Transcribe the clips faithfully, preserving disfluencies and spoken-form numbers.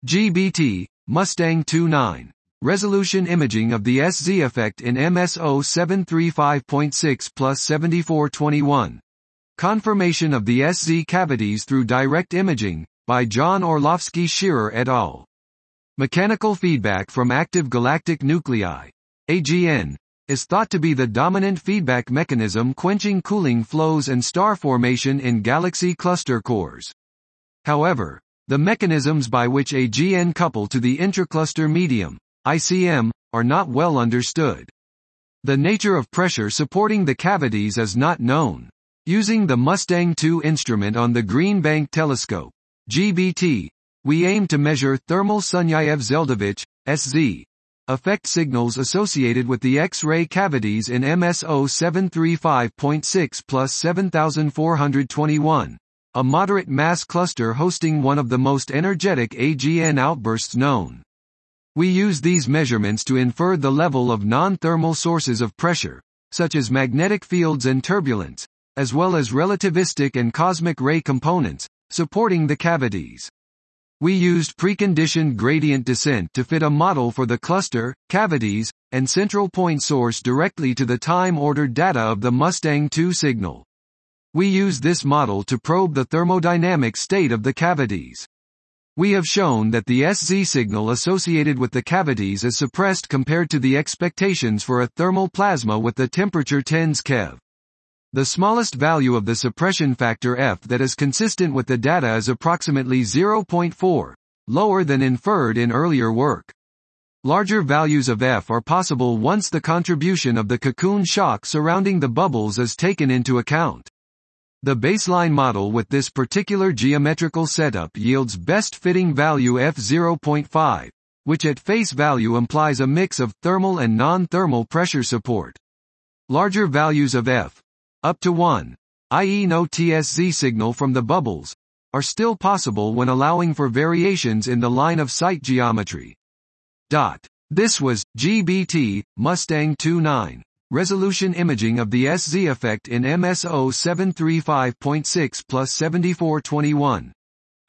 G B T, Mustang twenty-nine. Resolution imaging of the S Z effect in M S zero seven three five point six plus seventy-four twenty-one. Confirmation of the S Z cavities through direct imaging, by John Orlovsky Shearer et al. Mechanical feedback from active galactic nuclei, A G N, is thought to be the dominant feedback mechanism quenching cooling flows and star formation in galaxy cluster cores. However, the mechanisms by which A G N couple to the intracluster medium, I C M, are not well understood. The nature of pressure supporting the cavities is not known. Using the Mustang two instrument on the Green Bank Telescope, G B T, we aim to measure thermal Sunyaev-Zeldovich, S Z, effect signals associated with the X-ray cavities in M S zero seven three five point six plus seven thousand four hundred twenty-one, a moderate mass cluster hosting one of the most energetic A G N outbursts known. We use these measurements to infer the level of non-thermal sources of pressure, such as magnetic fields and turbulence, as well as relativistic and cosmic ray components, supporting the cavities. We used preconditioned gradient descent to fit a model for the cluster, cavities, and central point source directly to the time-ordered data of the Mustang two signal. We use this model to probe the thermodynamic state of the cavities. We have shown that the S Z signal associated with the cavities is suppressed compared to the expectations for a thermal plasma with the temperature tens keV. The smallest value of the suppression factor F that is consistent with the data is approximately zero point four, lower than inferred in earlier work. Larger values of F are possible once the contribution of the cocoon shock surrounding the bubbles is taken into account. The baseline model with this particular geometrical setup yields best fitting value F zero point five, which at face value implies a mix of thermal and non-thermal pressure support. Larger values of F, up to one, that is no T S Z signal from the bubbles, are still possible when allowing for variations in the line of sight geometry. Dot. This was G B T, Mustang twenty-nine. Resolution imaging of the S Z effect in M S zero seven three five point six plus seventy-four twenty-one.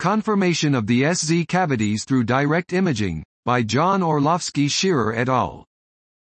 Confirmation of the S Z cavities through direct imaging, by John Orlovsky Shearer et al.